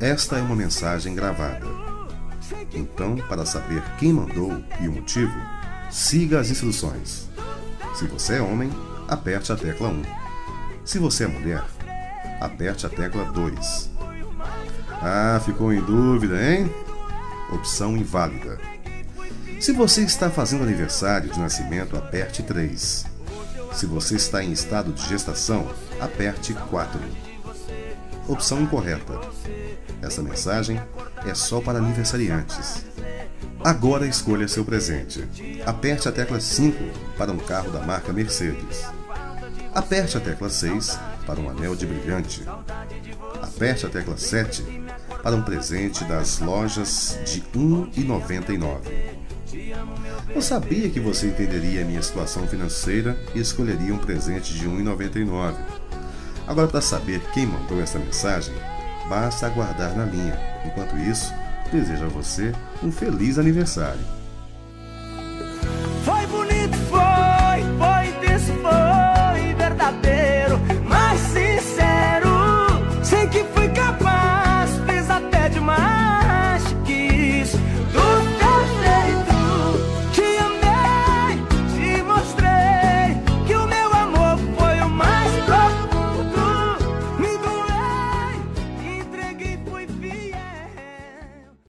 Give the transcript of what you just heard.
Esta é uma mensagem gravada. Então, para saber quem mandou e o motivo, siga as instruções. Se você é homem, aperte a tecla 1. Se você é mulher, aperte a tecla 2. Ah, ficou em dúvida, hein? Opção inválida. Se você está fazendo aniversário de nascimento, aperte 3. Se você está em estado de gestação, aperte 4. Opção incorreta. Essa mensagem é só para aniversariantes. Agora escolha seu presente. Aperte a tecla 5 para um carro da marca Mercedes. Aperte a tecla 6 para um anel de brilhante. Aperte a tecla 7 para um presente das lojas de R$ 1,99. Eu sabia que você entenderia a minha situação financeira e escolheria um presente de R$ 1,99. Agora, para saber quem mandou essa mensagem, basta aguardar na linha. Enquanto isso, desejo a você um feliz aniversário.